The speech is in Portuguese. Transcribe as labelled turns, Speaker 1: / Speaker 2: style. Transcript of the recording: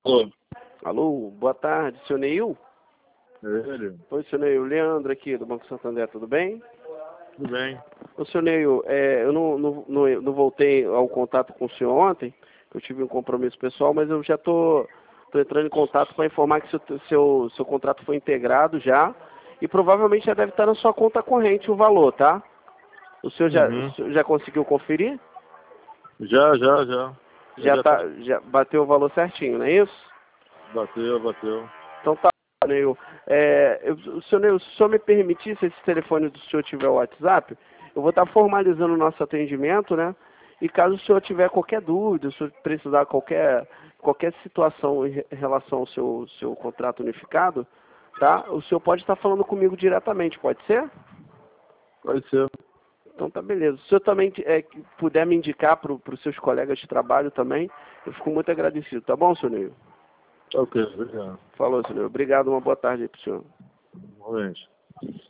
Speaker 1: Alô?
Speaker 2: Alô, boa tarde, senhor Neil?
Speaker 1: É ele?
Speaker 2: Oi, senhor Neil, Leandro aqui do Banco Santander, tudo bem?
Speaker 1: Tudo bem.
Speaker 2: Ô, senhor Neil, eu não voltei ao contato com o senhor ontem, eu tive um compromisso pessoal, mas eu já tô entrando em contato para informar que seu contrato foi integrado já, e provavelmente já deve estar na sua conta corrente o valor, tá? O senhor
Speaker 1: Uhum.
Speaker 2: já conseguiu conferir?
Speaker 1: Já.
Speaker 2: Já bateu o valor certinho, não é isso?
Speaker 1: Bateu.
Speaker 2: Então tá, Neil. Neil, se o senhor me permitir, se esse telefone do senhor tiver o WhatsApp, eu vou estar formalizando o nosso atendimento, né? E caso o senhor tiver qualquer dúvida, se o senhor precisar qualquer situação em relação ao seu contrato unificado, tá? O senhor pode estar falando comigo diretamente, pode ser?
Speaker 1: Pode ser.
Speaker 2: Então tá beleza. Se o senhor também puder me indicar para os seus colegas de trabalho também, eu fico muito agradecido, tá bom, senhor Neil?
Speaker 1: Ok, obrigado.
Speaker 2: Falou, senhor Neil. Obrigado, uma boa tarde aí pro senhor.
Speaker 1: Realmente.